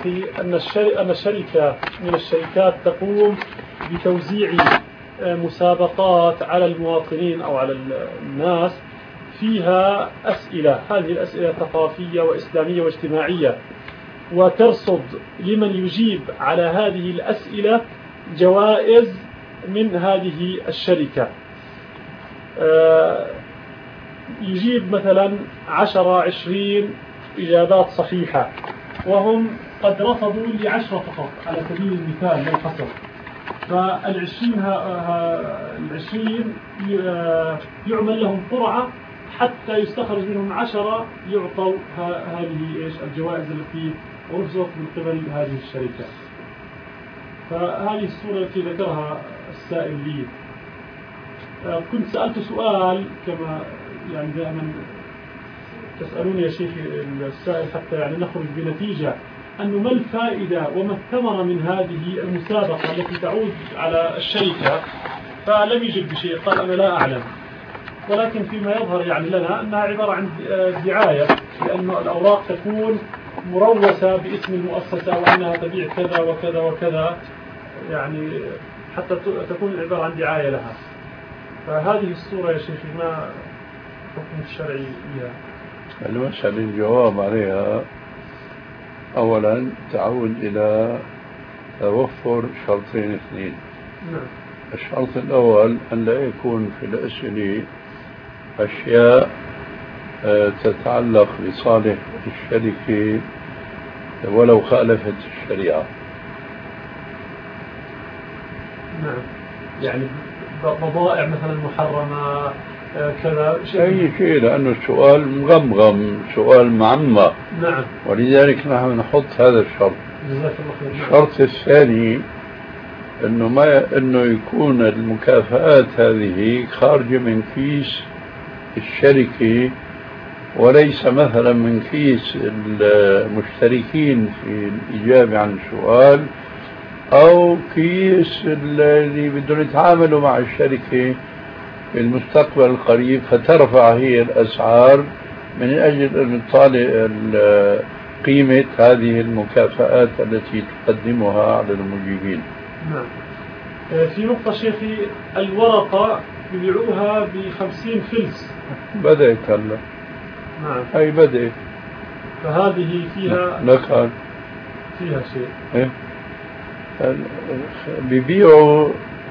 شيخي أن شركة من الشركات تقوم بتوزيع مسابقات على المواطنين أو على الناس فيها أسئلة، هذه الأسئلة ثقافية وإسلامية واجتماعية، وترصد لمن يجيب على هذه الأسئلة جوائز من هذه الشركة. يجيب مثلا 10-20 إجابات صحيحة، وهم قد رفضوا ل10 فقط على سبيل المثال لا الحصر، فال20 يعمل لهم قرعة حتى يستخرج منهم 10 يعطوا هذه الجوائز التي رفضت من قبل هذه الشركة. فهذه الصورة التي ذكرها السائل لي. كنت سألت سؤال كما يعني دائما تسألوني يا شيخ السائل حتى يعني نخرج بنتيجة، أنه ما الفائدة وما الثمرة من هذه المسابقة التي تعود على الشركة، فلم يجب بشيء، قال أنا لا أعلم. ولكن فيما يظهر يعني لنا أنها عبارة عن دعاية، لأن الأوراق تكون مروسة باسم المؤسسة وأنها تبيع كذا وكذا وكذا، يعني حتى تكون عبارة عن دعاية لها. فهذه الصورة يا شيخ ما حكم الشرعي فيها؟ المسألة الجواب عليها أولا تعود إلى توفر شرطين اثنين. نعم. الشرط الأول أن لا يكون في الأسئلة أشياء تتعلق بصالح الشركة ولو خالفت الشريعة. نعم. يعني بضائع مثلا محرمة كذا أي شيء، لأنه السؤال مغمغم، سؤال معمق. نعم. ولذلك نحن نحط هذا الشرط. جزاك الله خير. الشرط الثاني إنه يكون المكافآت هذه خارجة من كيس الشركة وليس مثلا من كيس المشتركين في الإجابة عن السؤال أو كيس اللي بدهم يتعاملوا مع الشركة في المستقبل القريب فترفع هي الأسعار من أجل أن تطالع قيمة هذه المكافآت التي تقدمها على المجيبين. نعم. في نقطة شيخي، الورقة يبيعوها ب50 فلس. بدأت هلا. نعم. هي بدأت. فهذه فيها نخل. فيها شيء. إيه؟ بيبيعوا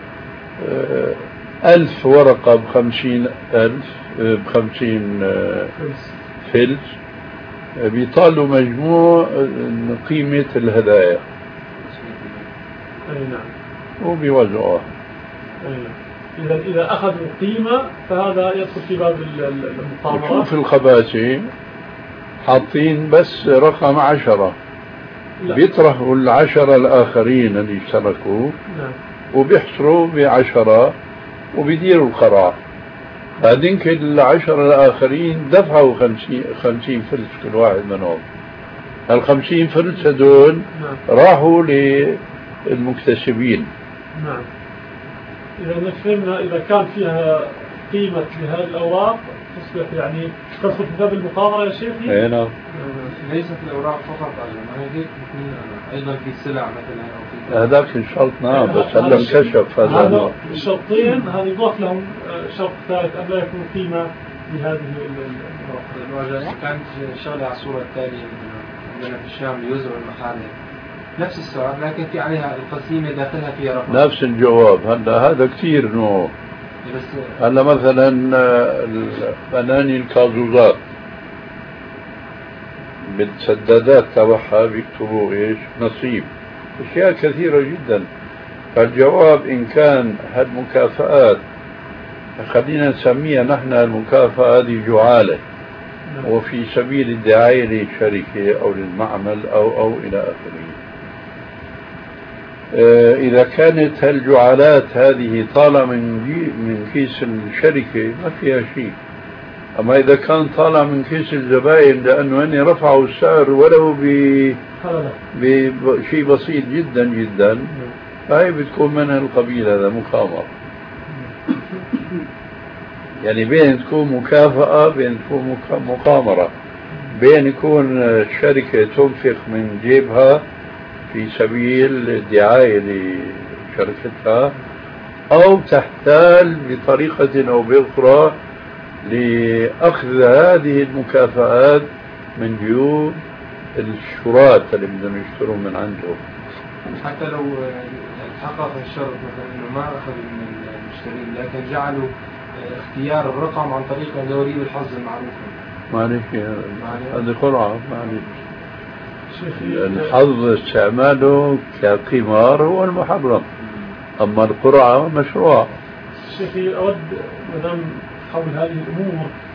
1000 ورقة ب50 فلس، بيطالوا مجموع قيمة الهدايا. أي نعم. وبيوزعوها. إذا أخذوا قيمة فهذا يدخل في باب المقامرة. شوف الخباسي حاطين بس رقم 10، بيطرحوا 10 الآخرين اللي اشتركوا. نعم. وبيحصروا ب10 وبيديروا القرعة. بعدين كل 10 الآخرين دفعوا 50 فلس كل واحد منهم. 50 فلس هدول راحوا للمكتسبين. نعم. إذا نفهمنا إذا كان فيها قيمة لهذه الأوراق تصبح يعني تدخل في باب المقامرة يا شيخي؟ أي نعم. ليست الأوراق فقط، هذه أيضا في سلع مثلا أو في هذاك الشرط نعم، بس هلا انكشف هذا الشرطين. هذا يضاف لهم شرط ثالث أن لا يكون قيمة لهذه الأوراق. كانت شغلة على الصورة التالية عندنا في الشام ليزرع المحارم، نفس السؤال لكن في عليها القسيمة داخلها فيها رقم. نفس الجواب. هذا كثير نوع. هلا مثلا الفناني الكازوزات بالسدادات تبعها بيكتبوا ايش؟ نصيب. اشياء كثيرة جدا. فالجواب ان كان هالمكافآت خلينا نسميها نحن المكافأة هذه جعالة وفي سبيل الدعاية للشركة او للمعمل او الى اخره. إذا كانت هالجعالات هذه طالعة من كيس الشركة ما فيها شيء. أما إذا كان طالع من كيس الزبائن لأنه هن رفعوا السعر ولو بشيء بسيط جدا جدا، فهي بتكون من القبيل هذا مقامرة. يعني بين تكون مكافأة بين تكون مقامرة، بين يكون الشركة تنفق من جيبها في سبيل الدعاية لشركتها، أو تحتال بطريقة أو بأخرى لأخذ هذه المكافآت من جيوب الشراة اللي بدهم يشتروا من عنده. حتى لو تحقق الشرط مثلا انه ما اخذوا من المشترين، لكن جعلوا اختيار الرقم عن طريق دوري الحظ المعروفة. معلش هذه قرعة، معلش. الحظ استعماله كقمار هو المحرم، أما القرعة مشروع. شيخي أود مدام حول هذه الأمور